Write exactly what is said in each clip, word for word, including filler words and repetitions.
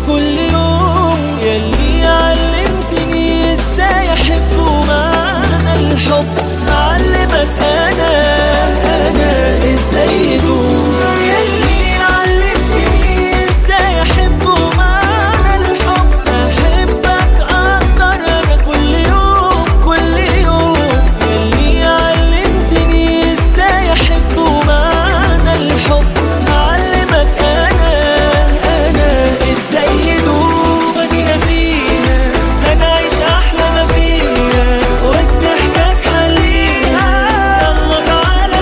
كل يوم، يلي علمتني ازاي احب ومعنى الحب. هعلمك انا انا ازاي يدوم، يلي علمتني ازاي احب ومعنى الحب. احبك اقدر انا كل يوم كل يوم، يلي علمتني ازاي احب ومعنى الحب. هعلمك انا انا ازاي يدوم. ادينا فينا هنعيش احلى ما فينا، والضحكة تخلينا يلا تعالى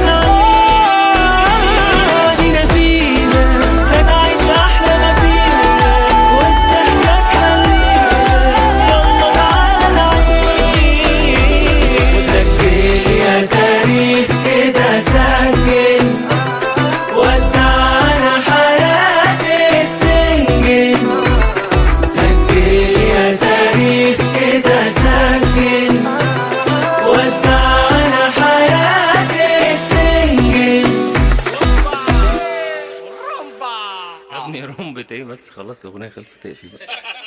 نعيش. ادينا فينا هنعيش احلى ما فينا، والضحكة تخلينا يلا تعالى نعيش. وسجل يا تاريخ كده سجل، ودعنا حياتي السنجل. سجل يا تاريخ كده سجل، ودعنا حياتي السنجل. يا ابني رمبة ايه بس، خلاص الاغنية خلصت، اقفل بقى.